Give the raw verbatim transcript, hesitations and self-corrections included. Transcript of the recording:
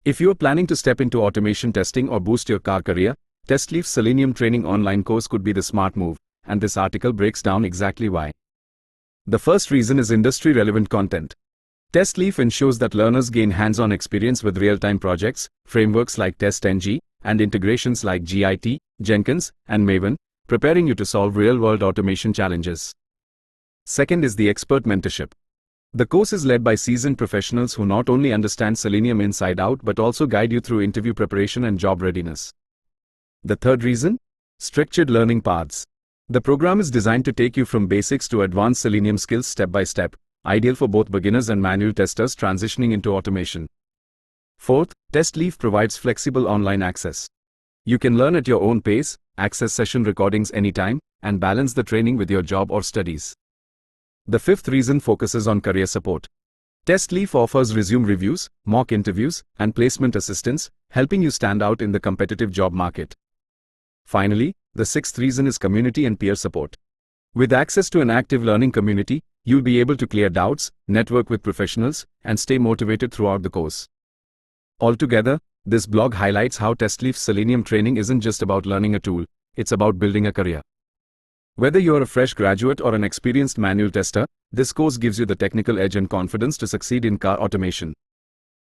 If you are planning to step into automation testing or boost your car career, TestLeaf's Selenium Training online course could be the smart move, and this article breaks down exactly why. The first reason is industry-relevant content. TestLeaf ensures that learners gain hands-on experience with real-time projects, frameworks like TestNG, and integrations like Git, Jenkins, and Maven, preparing you to solve real-world automation challenges. Second is the expert mentorship. The course is led by seasoned professionals who not only understand Selenium inside out but also guide you through interview preparation and job readiness. The third reason? Structured learning paths. The program is designed to take you from basics to advanced Selenium skills step by step, ideal for both beginners and manual testers transitioning into automation. Fourth, TestLeaf provides flexible online access. You can learn at your own pace, access session recordings anytime, and balance the training with your job or studies. The fifth reason focuses on career support. TestLeaf offers resume reviews, mock interviews, and placement assistance, helping you stand out in the competitive job market. Finally, the sixth reason is community and peer support. With access to an active learning community, you'll be able to clear doubts, network with professionals, and stay motivated throughout the course. Altogether, this blog highlights how TestLeaf's Selenium training isn't just about learning a tool, it's about building a career. Whether you're a fresh graduate or an experienced manual tester, this course gives you the technical edge and confidence to succeed in car automation.